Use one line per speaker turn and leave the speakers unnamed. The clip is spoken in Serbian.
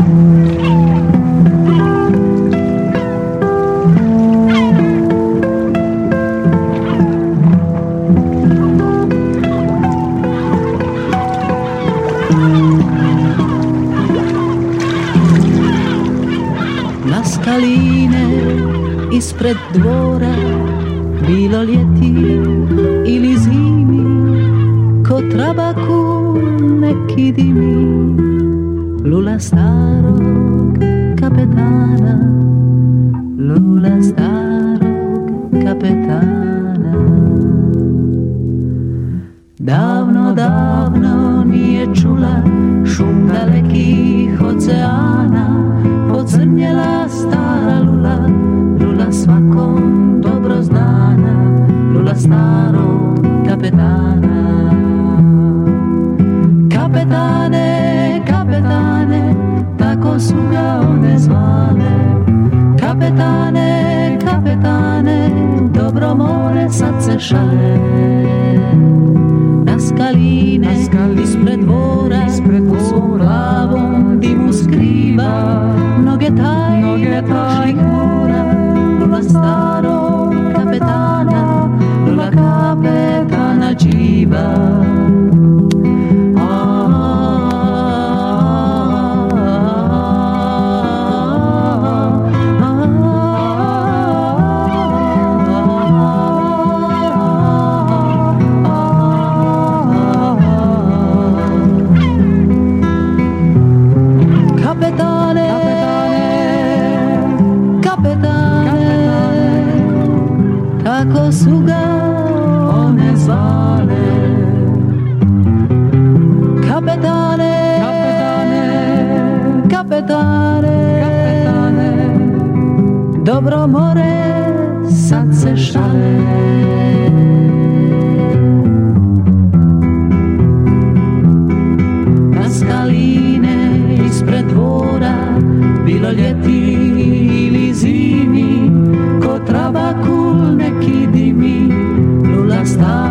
Na skaline ispred dvora, bilo ljeti ili zimi, ko trabaku neki dimi, lula starog kapetana, lula starog kapetana. Davno, davno nije čula šum dalekih oceana, pocrnjela stara lula, lula svakom dobro znana, lula starog kapetana. Kapetane, kapetane, tako su ga one zvale. Kapetane, kapetane, dobro more sad se šale. Na skaline, ispred dvora, u svom plavom dimu skriva mnoge tajne prošlih mora. Lula starog kapetana, lula kapetana dživa. Kako su ga one zvale. Kapetane, kapetane, kapetane, kapetane, dobro more sad se šale. Na skaline ispred dvora, bilo ljeti ili zimi, ko trabakul neki dimi, lula stara